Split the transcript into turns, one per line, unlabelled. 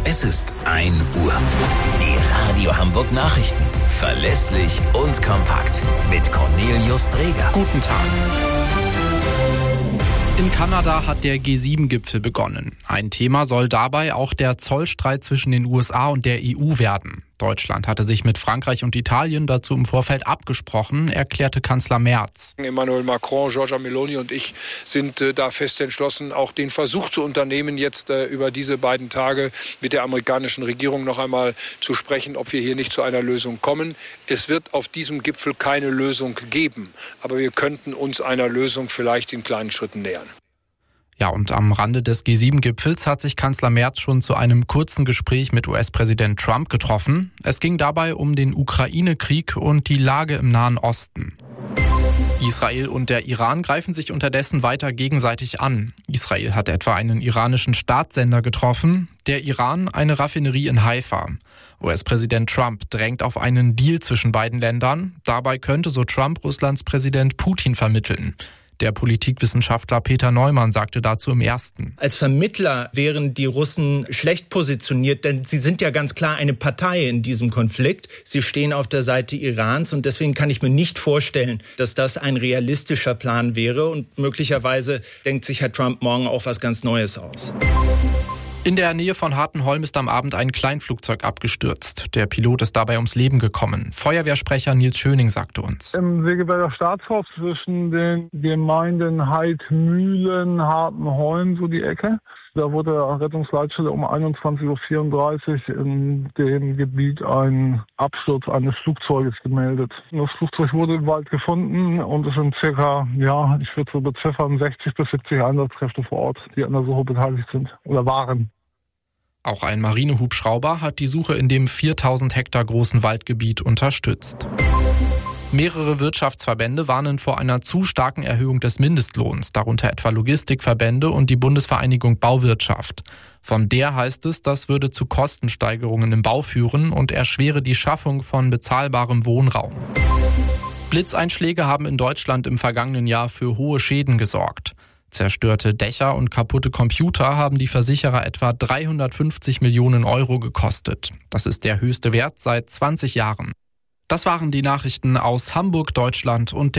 Es ist 1 Uhr. Die Radio Hamburg Nachrichten. Verlässlich und kompakt. Mit Cornelius Dreger.
Guten Tag. In Kanada hat der G7-Gipfel begonnen. Ein Thema soll dabei auch der Zollstreit zwischen den USA und der EU werden. Deutschland hatte sich mit Frankreich und Italien dazu im Vorfeld abgesprochen, erklärte Kanzler Merz.
Emmanuel Macron, Giorgia Meloni und ich sind da fest entschlossen, auch den Versuch zu unternehmen, jetzt über diese beiden Tage mit der amerikanischen Regierung noch einmal zu sprechen, ob wir hier nicht zu einer Lösung kommen. Es wird auf diesem Gipfel keine Lösung geben, aber wir könnten uns einer Lösung vielleicht in kleinen Schritten nähern.
Ja, und am Rande des G7-Gipfels hat sich Kanzler Merz schon zu einem kurzen Gespräch mit US-Präsident Trump getroffen. Es ging dabei um den Ukraine-Krieg und die Lage im Nahen Osten. Israel und der Iran greifen sich unterdessen weiter gegenseitig an. Israel hat etwa einen iranischen Staatssender getroffen, der Iran eine Raffinerie in Haifa. US-Präsident Trump drängt auf einen Deal zwischen beiden Ländern. Dabei könnte, so Trump, Russlands Präsident Putin vermitteln. Der Politikwissenschaftler Peter Neumann sagte dazu im Ersten.
Als Vermittler wären die Russen schlecht positioniert, denn sie sind ja ganz klar eine Partei in diesem Konflikt. Sie stehen auf der Seite Irans und deswegen kann ich mir nicht vorstellen, dass das ein realistischer Plan wäre. Und möglicherweise denkt sich Herr Trump morgen auch was ganz Neues aus.
In der Nähe von Hartenholm ist am Abend ein Kleinflugzeug abgestürzt. Der Pilot ist dabei ums Leben gekommen. Feuerwehrsprecher Nils Schöning sagte uns.
Im Segeberger Staatshof zwischen den Gemeinden Heidmühlen, Hartenholm, so die Ecke. Da wurde der Rettungsleitstelle um 21.34 Uhr in dem Gebiet ein Absturz eines Flugzeuges gemeldet. Das Flugzeug wurde im Wald gefunden und es sind circa, ich würde so beziffern, 60 bis 70 Einsatzkräfte vor Ort, die an der Suche beteiligt sind oder waren.
Auch ein Marinehubschrauber hat die Suche in dem 4000 Hektar großen Waldgebiet unterstützt. Mehrere Wirtschaftsverbände warnen vor einer zu starken Erhöhung des Mindestlohns, darunter etwa Logistikverbände und die Bundesvereinigung Bauwirtschaft. Von der heißt es, das würde zu Kostensteigerungen im Bau führen und erschwere die Schaffung von bezahlbarem Wohnraum. Blitzeinschläge haben in Deutschland im vergangenen Jahr für hohe Schäden gesorgt. Zerstörte Dächer und kaputte Computer haben die Versicherer etwa 350 Millionen Euro gekostet. Das ist der höchste Wert seit 20 Jahren. Das waren die Nachrichten aus Hamburg, Deutschland und